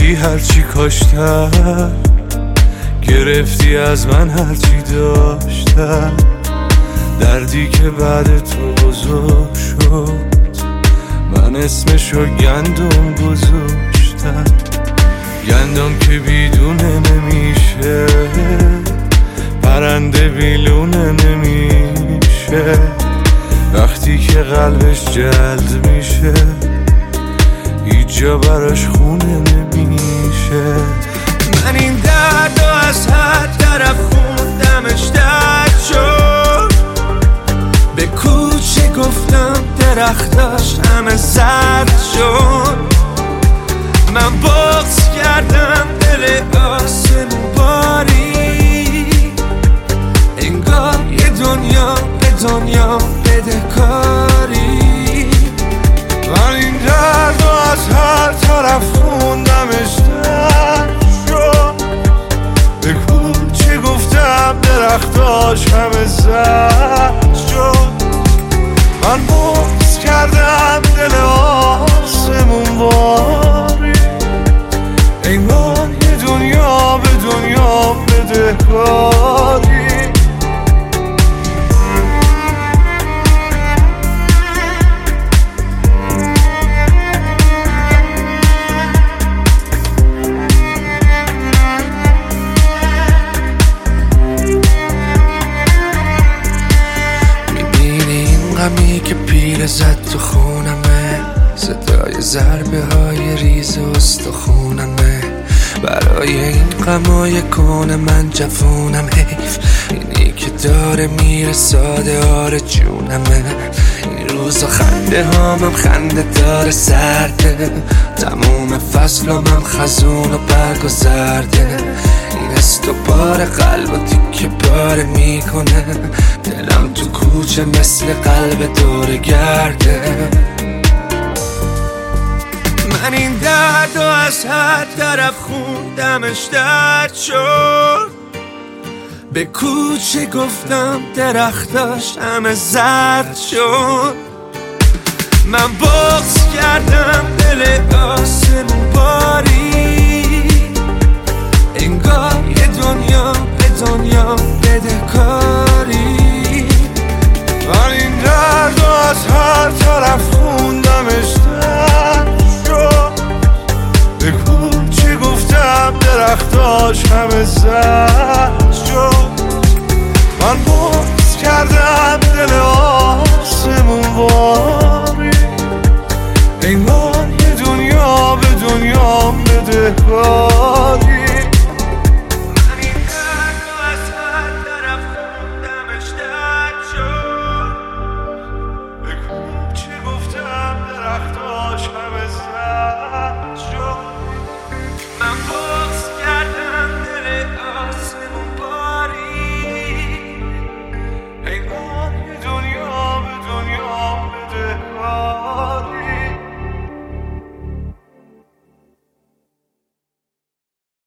رفتی هرچی کاشتم، گرفتی از من هرچی داشتم. دردی که بعد تو بزرگ شد، من اسمشو گندم گذاشتم. گندم که بیدونه نمیشه، پرنده بیلونه نمیشه. وقتی که قلبش جلد میشه، هیچ جا براش خونه نمیشه. من این دردو از هر طرف خوندمش درد شد. به کوچه گفتم درختاش همه زرد شد. من بغض کردم دل آسمون باری، انگار یه دنیا به دنیا بدهکاری. من این دردو از هر طرف خوندمش درد شد. به کوچه گفتم درختاش همه زرد شد. من بغض کردم دل آسمون باری، انگار یه دنیا به دنیا بدهکاری. غمی که پیله زد تو خونمه، صدای ضربه های ریز استخونمه. برای این غمای کون من جوونم، حیف اینی که داره میره ساده آره جونمه. این روزا خنده هامم خنده داره سرده، تموم فصلم خزون و برگ و زرده. این استوبار قلب و تیکه پاره میکنه، دلم تو کوچه مثل قلب دور گرده. من این دردو از هر طرف خوندمش درد شد. به کوچه گفتم درختاش همه زرد شد. من بغض کردم دل آسمون باری، انگار یه دنیا به دنیا بدهکاری. من این دردو از هر طرف خوندمش درد شد. به کوچه گفتم درختاش همه زرد شد. من بغض کردم دل آسمون باری، انگار یه دنیا به دنیا بدهکاری.